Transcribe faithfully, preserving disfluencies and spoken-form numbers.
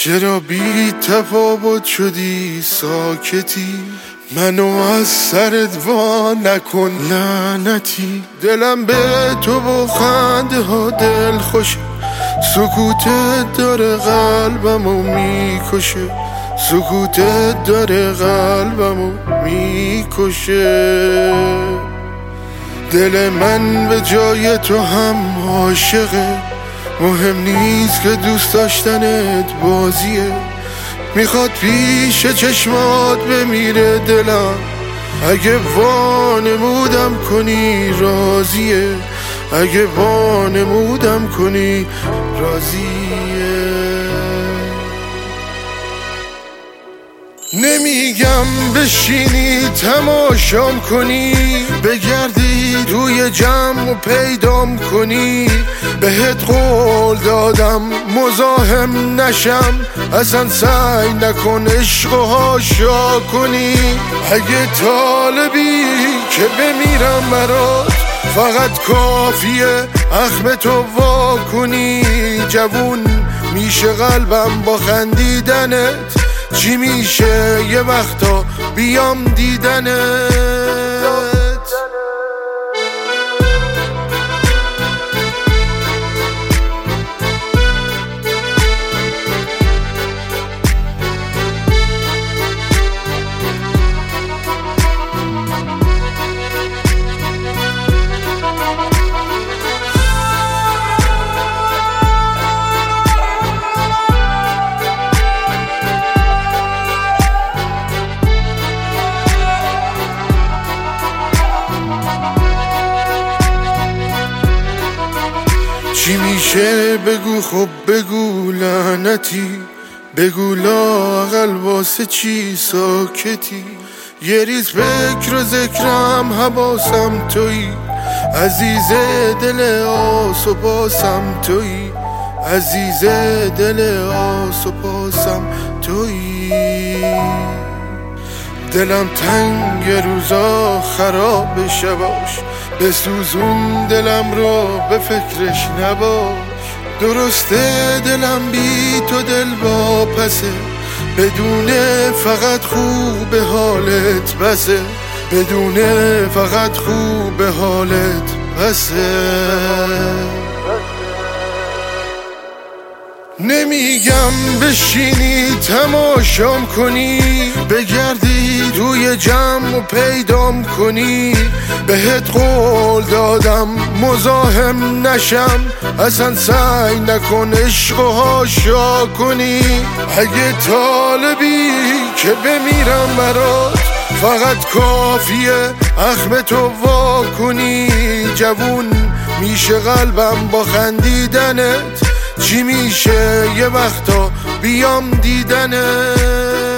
چرا بی تفاوت شدی ساکتی؟ منو از سرت وا نکن لعنتی. دلم به تو و خنده ها دل خوشه، سکوتت داره قلبمو میکشه، سکوتت داره قلبمو میکشه. دل من به جای تو هم عاشقه، مهم نیست که دوست داشتنت بازیه. میخواد پیش چشمات بمیره دلم، اگه وانمودم کنی راضیه، اگه وانمودم کنی راضیه. نمیگم بشینی تماشام کنی، بگردی روی جمع و پیدام کنی. بهت قول دادم مزاحم نشم، اصلا سعی نکن عشق و حاشا کنی. اگه طالبی که بمیرم برات، فقط کافیه اخم تو وا کنی. جوون میشه قلبم با خندیدنت، چی میشه یه وقتا بیام دیدنت. چی میشه بگو، خب بگو لعنتی. بگو لااقل واسه چی ساکتی؟ یه ریز فکر و ذکرم حواسم تویی، عزیز دل آس و پاسم تویی، عزیز دل آس و پاسم تویی. دلم تنگ روزا خراب شباش، بسوزون دلم رو به فکرش نباش. درسته دلم بی تو دل با پسه، بدونه فقط خوب حالت بسه، بدونه فقط خوب حالت بسه. نمیگم بشینی تماشام کنی، بگردی روی جمع و پیدام کنی. بهت قول دادم مزاحم نشم، اصلا سعی نکن عشق و حاشا کنی. اگه طالبی که بمیرم برات، فقط کافیه اخم تو وا کنی. جوون میشه قلبم با خندیدنت، چی میشه یه وقتا بیام دیدنت.